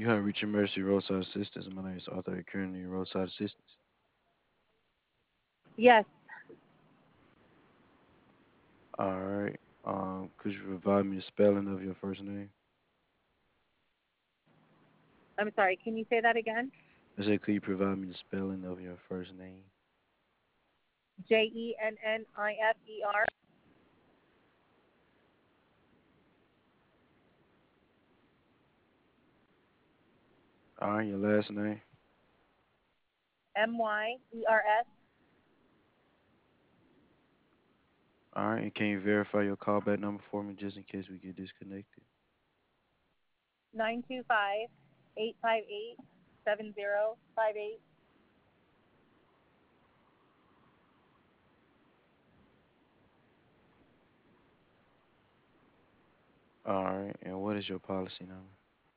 You have reached Emergency Roadside Assistance. My name is Arthur Kearney, Roadside Assistance. Yes. All right. Could you provide me the spelling of your first name? I'm sorry. Can you say that again? I said, could you provide me the spelling of your first name? Jennifer. All right, your last name. Myers. All right, and can you verify your callback number for me just in case we get disconnected? 925-858-7058. All right, and what is your policy number?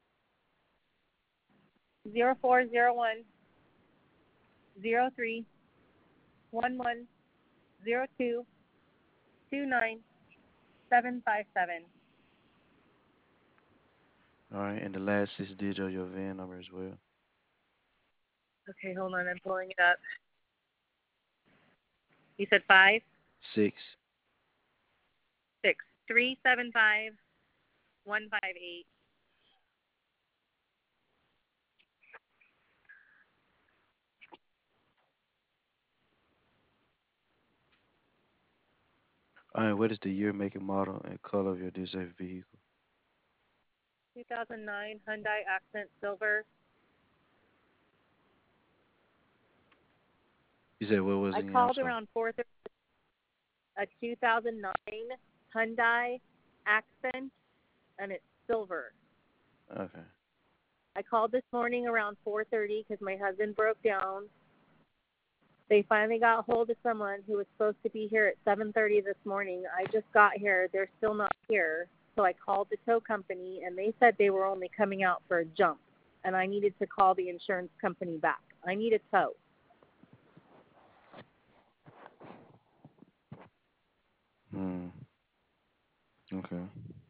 0401-03-11-02-29757. All right, and the last six digits of your VIN number as well. Okay, hold on. I'm pulling it up. You said 6. 56375-158. All right, what is the year, make, and model, and color of your disabled vehicle? 2009 Hyundai Accent Silver. You said what was I it again? I'm called sorry. around 4:30. A 2009 Hyundai Accent, and it's silver. Okay. I called this morning around 4:30 because my husband broke down. They finally got hold of someone who was supposed to be here at 7:30 this morning. I just got here. They're still not here. So I called the tow company, and they said they were only coming out for a jump, and I needed to call the insurance company back. I need a tow. Hmm. Okay.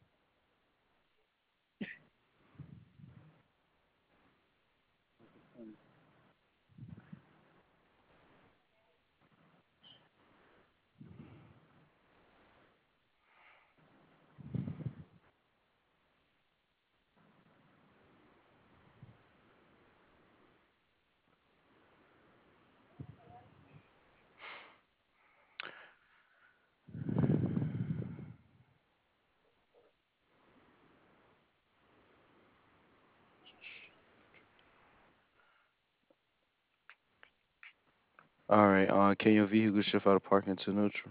All right. Can your vehicle shift out of parking to neutral?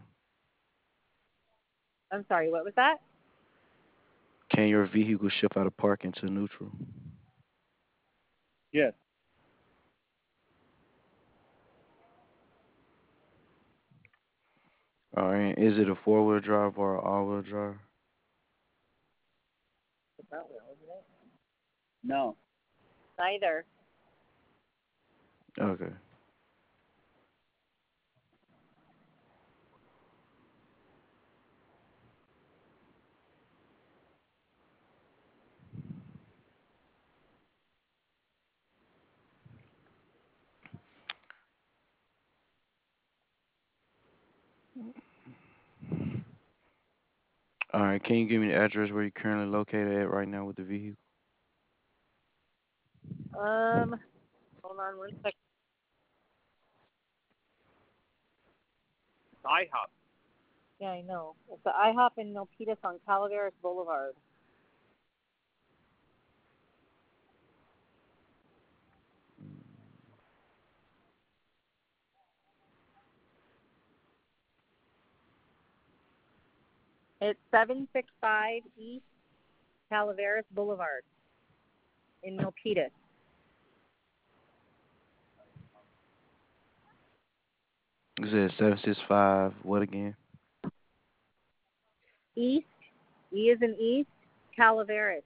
I'm sorry, what was that? Can your vehicle shift out of parking to neutral? Yes. All right. Is it a four-wheel drive or an all-wheel drive? No. Neither. Okay. All right. Can you give me the address where you're currently located at right now with the vehicle? Um, Hold on one second. IHOP. Yeah, I know. It's the IHOP in Milpitas on Calaveras Boulevard. It's 765 East Calaveras Boulevard in Milpitas. You said 765. What again? East, E is in East, Calaveras,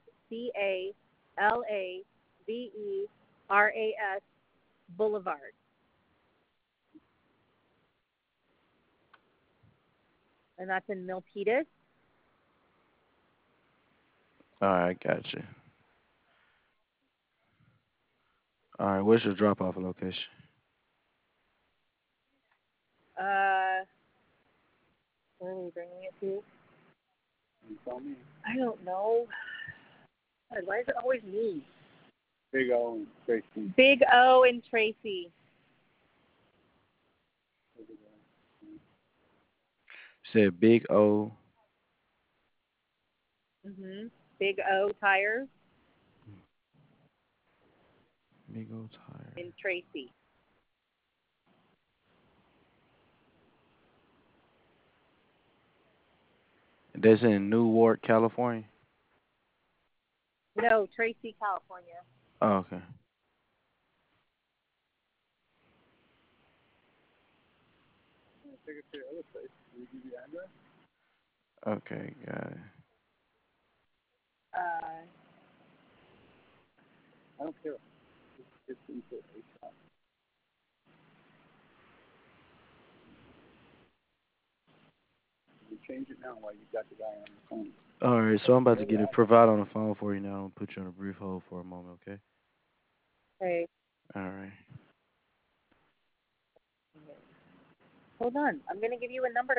Calaveras Boulevard. And that's in Milpitas. All right. Gotcha. All right, what's your drop off location? Uh, where are we bringing it to? You tell me. I don't know. God, why is it always me? Big O and Tracy. Big O and Tracy. Said Big O. Big O tires Big O tire. in Tracy. That's in Newark, California. No, Tracy, California. Oh, okay. Take it to the other place. Can you give the address? Okay, got it. Uh, I don't care. Just get into a shop. You change it now while you got the guy on the phone. All right, so I'm about to get it provide on the phone for you now. I'm gonna put you on a brief hold for a moment, okay? hey, All right. hold on. I'm gonna give you a number to